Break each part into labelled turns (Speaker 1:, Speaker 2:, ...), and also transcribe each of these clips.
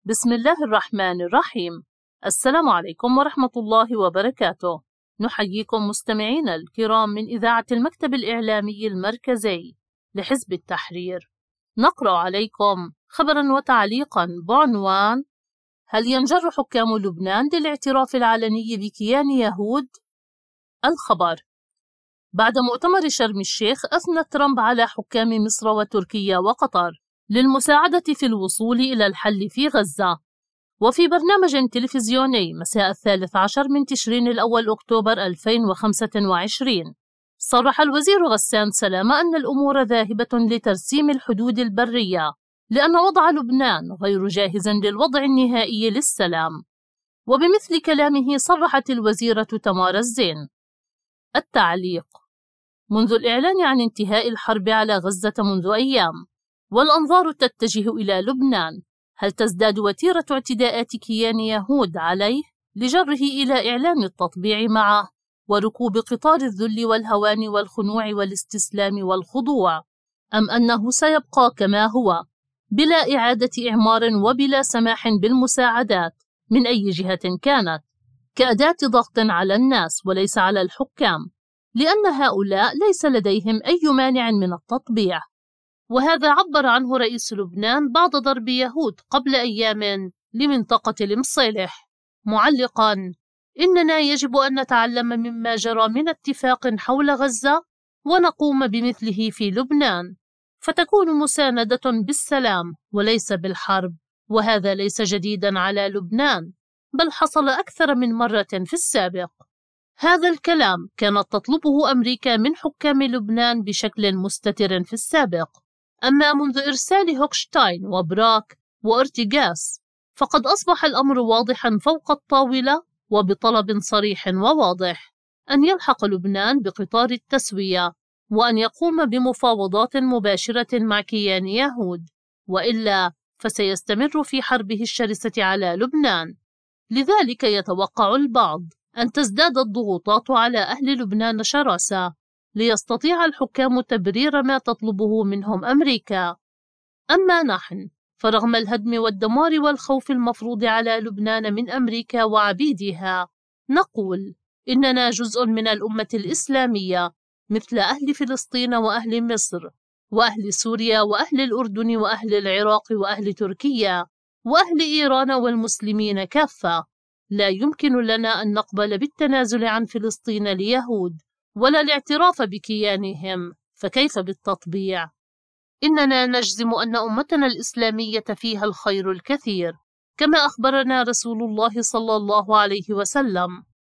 Speaker 1: بسم الله الرحمن الرحيم. السلام عليكم ورحمة الله وبركاته. نحييكم مستمعينا الكرام من إذاعة المكتب الإعلامي المركزي لحزب التحرير. نقرأ عليكم خبرا وتعليقا بعنوان: هل ينجر حكام لبنان للاعتراف العلني بكيان يهود؟ الخبر: بعد مؤتمر شرم الشيخ أثنى ترامب على حكام مصر وتركيا وقطر للمساعدة في الوصول إلى الحل في غزة. وفي برنامج تلفزيوني مساء 13 من تشرين الأول أكتوبر 2025 صرح الوزير غسان سلامة أن الأمور ذاهبة لترسيم الحدود البرية، لأن وضع لبنان غير جاهز للوضع النهائي للسلام. وبمثل كلامه صرحت الوزيرة تمار الزين. التعليق: منذ الإعلان عن انتهاء الحرب على غزة منذ أيام، والأنظار تتجه إلى لبنان، هل تزداد وتيرة اعتداءات كيان يهود عليه لجره إلى إعلان التطبيع معه وركوب قطار الذل والهوان والخنوع والاستسلام والخضوع، أم أنه سيبقى كما هو بلا إعادة إعمار وبلا سماح بالمساعدات من أي جهة كانت، كأداة ضغط على الناس وليس على الحكام، لأن هؤلاء ليس لديهم أي مانع من التطبيع؟ وهذا عبر عنه رئيس لبنان بعد ضرب يهود قبل أيام لمنطقة المصيلح، معلقا: إننا يجب أن نتعلم مما جرى من اتفاق حول غزة ونقوم بمثله في لبنان، فتكون مساندة بالسلام وليس بالحرب، وهذا ليس جديدا على لبنان، بل حصل أكثر من مرة في السابق. هذا الكلام كانت تطلبه أمريكا من حكام لبنان بشكل مستتر في السابق، أما منذ إرسال هوكشتاين وبراك وأرتيغاس فقد أصبح الأمر واضحا فوق الطاولة وبطلب صريح وواضح أن يلحق لبنان بقطار التسوية وأن يقوم بمفاوضات مباشرة مع كيان يهود، وإلا فسيستمر في حربه الشرسة على لبنان. لذلك يتوقع البعض أن تزداد الضغوطات على أهل لبنان شراسة ليستطيع الحكام تبرير ما تطلبه منهم أمريكا. أما نحن فرغم الهدم والدمار والخوف المفروض على لبنان من أمريكا وعبيدها، نقول إننا جزء من الأمة الإسلامية مثل أهل فلسطين وأهل مصر وأهل سوريا وأهل الأردن وأهل العراق وأهل تركيا وأهل إيران والمسلمين كافة. لا يمكن لنا أن نقبل بالتنازل عن فلسطين ليهود ولا الاعتراف بكيانهم، فكيف بالتطبيع؟ إننا نجزم أن أمتنا الإسلامية فيها الخير الكثير كما أخبرنا رسول الله صلى الله عليه وسلم،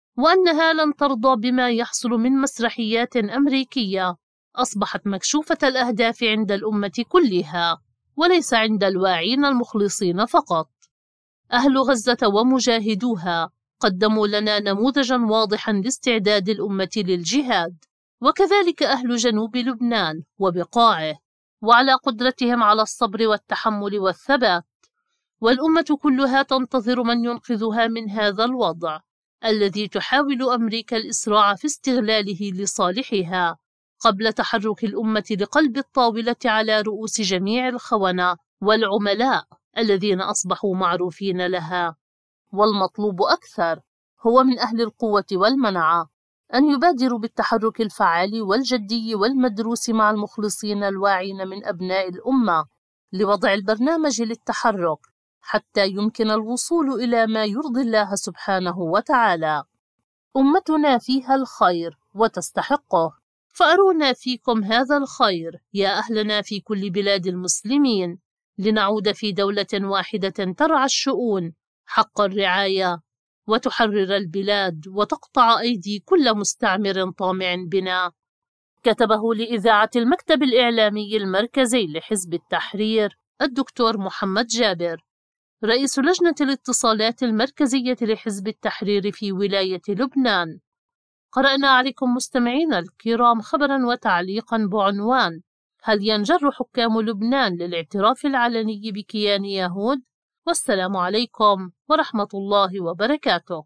Speaker 1: وأنها لن ترضى بما يحصل من مسرحيات أمريكية أصبحت مكشوفة الأهداف عند الأمة كلها وليس عند الواعين المخلصين فقط. أهل غزة ومجاهدوها قدموا لنا نموذجا واضحا لاستعداد الأمة للجهاد، وكذلك أهل جنوب لبنان وبقاعه، وعلى قدرتهم على الصبر والتحمل والثبات، والأمة كلها تنتظر من ينقذها من هذا الوضع الذي تحاول أمريكا الإسراع في استغلاله لصالحها قبل تحرك الأمة لقلب الطاولة على رؤوس جميع الخونة والعملاء الذين أصبحوا معروفين لها. والمطلوب أكثر هو من أهل القوة والمنعة أن يبادروا بالتحرك الفعال والجدي والمدروس مع المخلصين الواعين من أبناء الأمة لوضع البرنامج للتحرك حتى يمكن الوصول إلى ما يرضي الله سبحانه وتعالى. أمتنا فيها الخير وتستحقه، فأرونا فيكم هذا الخير يا أهلنا في كل بلاد المسلمين، لنعود في دولة واحدة ترعى الشؤون حق الرعاية وتحرر البلاد وتقطع أيدي كل مستعمر طامع بنا. كتبه لإذاعة المكتب الإعلامي المركزي لحزب التحرير الدكتور محمد جابر، رئيس لجنة الاتصالات المركزية لحزب التحرير في ولاية لبنان. قرأنا عليكم مستمعينا الكرام خبرا وتعليقا بعنوان: هل ينجر حكام لبنان للاعتراف العلني بكيان يهود؟ والسلام عليكم ورحمة الله وبركاته.